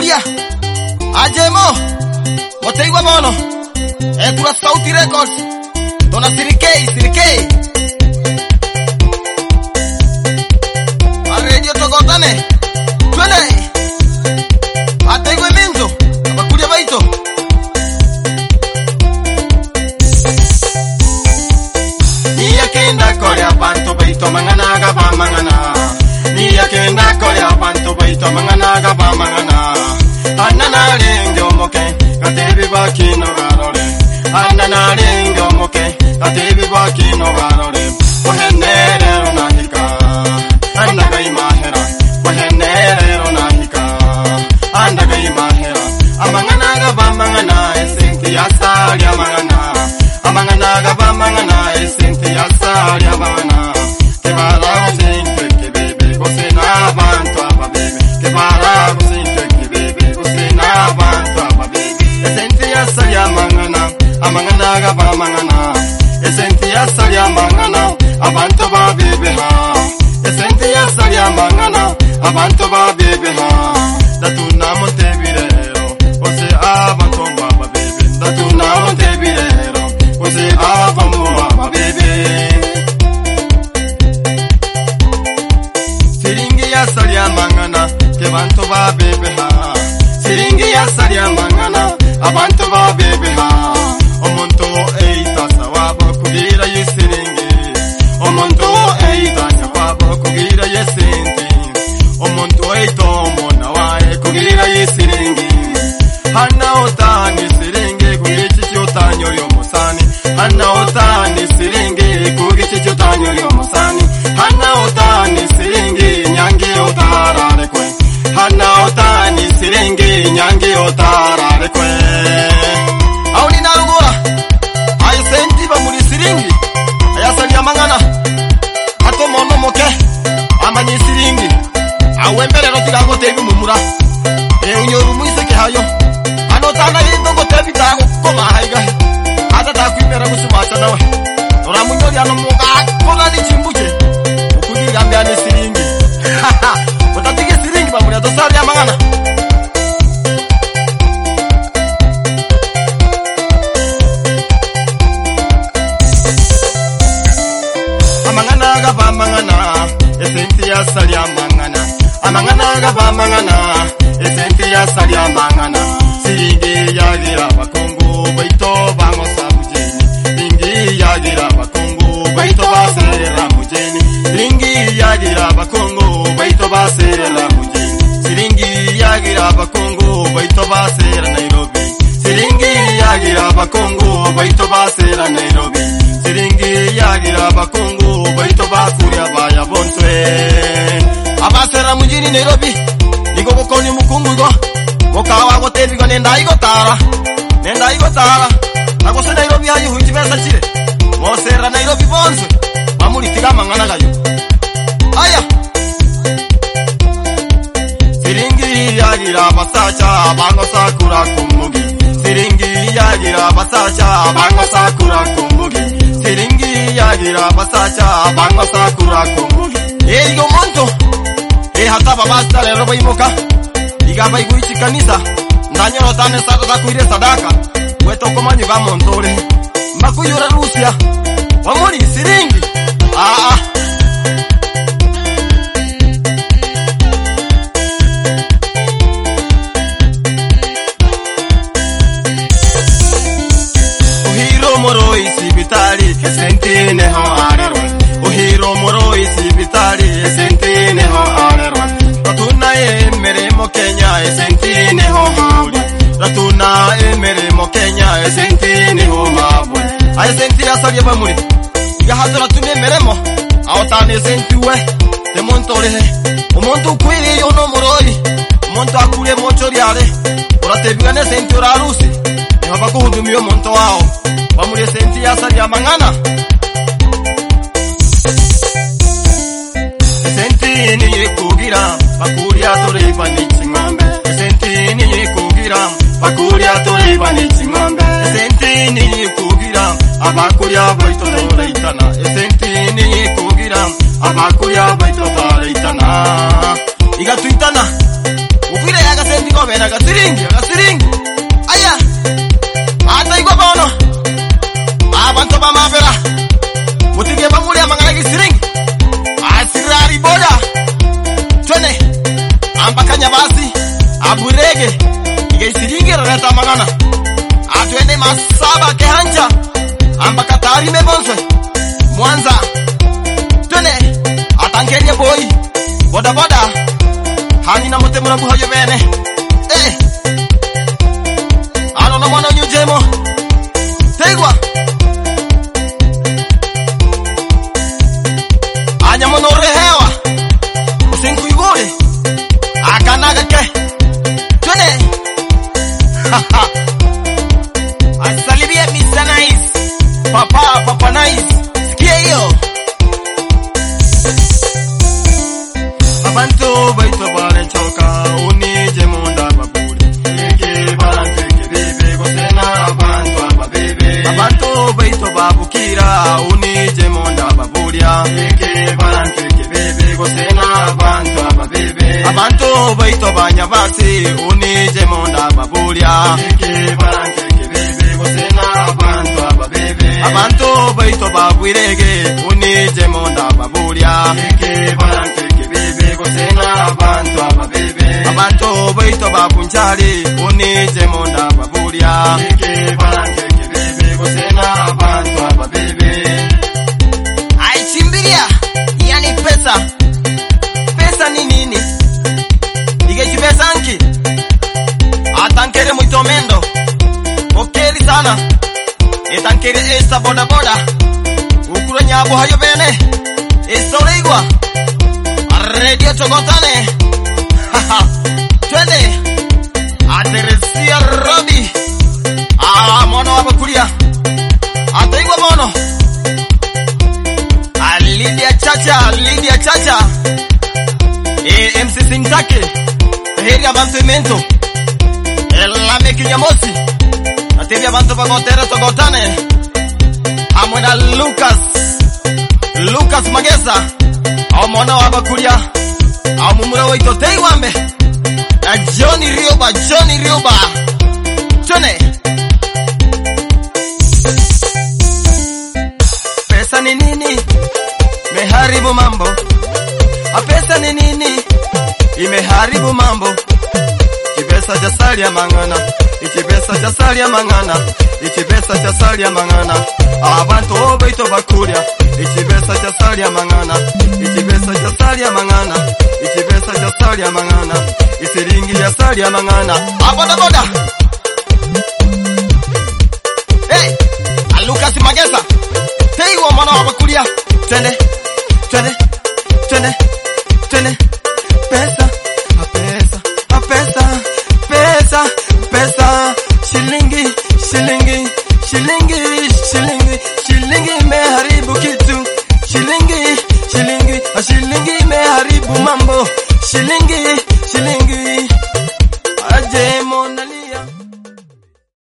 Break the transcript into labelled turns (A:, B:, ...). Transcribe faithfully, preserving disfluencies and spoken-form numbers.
A: Haleluya. Ajemo. Motegwa mono. Ekura Sauti Records. Dona Sirikei, Sirikei. Radio Togotane. Twende. Ategwa minzo. Abakulia baito. Niya kenda korea banto baito mangana gaba mangana. Niya kenda korea banto baito mangana gaba mangana. Anana ringo moke, katebi bakino garore. Anana ringo moke, katebi bakino garore. Wahenere ronahika, andagai mahera. Wahenere ronahika, andagai mahera. Amangana gaba mangana, esinti asari amangana. Amangana gaba mangana, esinti asari amangana. Kebara usinke kebebe, kosena bantu aba bebe. Kebara usinke kebebe, kosena bantu aba bebe. Esinti asari amangana, amangana gaba mangana. Esinti asari amangana, abantu ba bebe ha. Esinti asari amangana, abantu ba bebe ha. Datuna montebirero, ose abantu ba bebe. Datuna montebirero, ose abantu ba bebe. Siringi asari amangana, ke abantu ba bebe ha. Siringi asari amangana, abantu ba bebe ha. Omuntu eita sawaba kugira yesiringi. Omuntu eita nyababa kugira yesinti. Omuntu eito mona wae kugira yesiringi. Hana otani siringi kugichi chotanyo yomosani. Hana otani siringi kugichi chotanyo yomosani. Hana otani siringi nyangi otarare kwe. Hana otani siringi nyangi otarare kwe. Auni narugura. Ayo senti ba muri siringi. Ayasali amangana. Ato mono moke. Amanyi siringi. Awembele rotira gote ibu mumura. E unyoru muiseke hayo. Ano tana yindo gote bitago koma haiga. Ada ta kuimera kusumata nawe. Ora munyori ano muga kola ni chimbuche. Ukudi gambia ni siringi. Utatige siringi ba muri atosari amangana. Amangana gaba mangana, esenti asali amangana. Amangana gaba mangana, esenti asali amangana. Siringi yagira bakongo, baito bango samujeni. Siringi yagira bakongo, baito basera mujeni. Siringi yagira bakongo, baito basera mujeni. Siringi yagira bakongo, baito basera Nairobi. Siringi yagira bakongo, baito basera Nairobi. Siringi yagira bakongo, baito bakuria baya bonswe. Abasera mujini Nairobi, nigo bokoni mukungugo. Mokawa gotebi go nenda igotara. Nenda igotara. Nagose Nairobi hayi hunji mesa chire. Mosera Nairobi bonswe. Mamuri tiga mangana gayo. Aya. Siringi yagira basacha bango sakura kumugi. Siringi yagira basacha bango sakura kumugi. Siringi yagira basacha bango sakura kumugi. E igo monto. E hata babasta le roba imoka. Igaba iguichi kanisa. Ndanyoro tane sada kuire sadaka. Weto komanyo ga montore. Makuyura Rusia. Wamuri siringi. Ah ah. Ohiro moro isibitari esentine ho arero. Ohiro moro isibitari esentine ho arero. Ratuna emeremo Kenya esentine ho huli. Ratuna emeremo Kenya esentine ho mabwe. Ay senti asari bamuri. Ya hadra tune meremo. Awtane sentiwe. Te montore. O monto kwiri yo no moroi. Monto akure mochoriare. Ora te bigane senti ora rusi. E mabako hudumio monto wao. Bamuri senti asari amangana. Senti ni kugira. Bakuria tore banichi ngombe. Senti ni kugira. Bakuria tore banichi ngombe. Senti ni kugira. Abakuria baito tore itana. Senti ni kugira. Abakuria baito tore itana. Iga tuitana. Ukire gasendi go bena gasiringi gasiringi aya ata igwa bono abantu bamabera mutige bamuri amangana gisiringi asirari boda twene ambakanya basi aburege igisiringi rata mangana atwende masaba kehanja ambaka tari mebonse Mwanza twene atankerie boy boda boda hani na mutemura buhayo bene eh ano na mwana nyujemo tegwa anya monore hewa usinku igore akanaga ke twene asalibia mister Nice papa papa Nice sikia hiyo abantu baito bale choka unije munda baburi eke bantu kibebe gosena abantu ababebe abantu baito babukira unije munda baburia eke bantu kibebe gosena abantu ababebe abantu baito banyabasi unije munda baburia eke bantu kibebe gosena abantu ababebe abantu baito babwirege unije munda baburia eke bantu Gosena abantu ababebe abantu baito bapunchali unije monda baburia eke barange kebebe gosena abantu ababebe aichimbiria yani pesa pesa ni nini ige pesa anki atankere muito mendo okeri sana etankere esta boda boda ukuro nyabo hayo bene esoreigwa Radio Chogotane haha twende ateresia Robi ah mono abakulia ataigwa mono Lidia Chacha Lidia Chacha e M C Sintake heri abantu mento ela mekinyamosi atebya abantu bagotera Chogotane amona Lucas Lucas Magesa Omona wabakulia Amumura waito teiwambe Na Johnny Rioba Johnny Rioba Chone Pesa ni nini Meharibu mambo A pesa ni nini Imeharibu mambo Ikipesa cha sali ya mangana Ikipesa cha sali ya mangana Ikipesa cha sali ya mangana Abantu obaito bakulia Ikipesa cha sali ya mangana Ikipesa cha sali ya mangana Ikipesa cha sali ya mangana Isiringi ya sali ya mangana Aboda boda Hey Lucas Magesa Hey wa mwana wabakulia Twende Twende Twende Twende Pesa A pesa A pesa Pesa Pesa Shilingi Shilingi Shilingi Shilingi Shilingi meharibu kitu Shilingi Shilingi Shilingi meharibu mambo Shilingi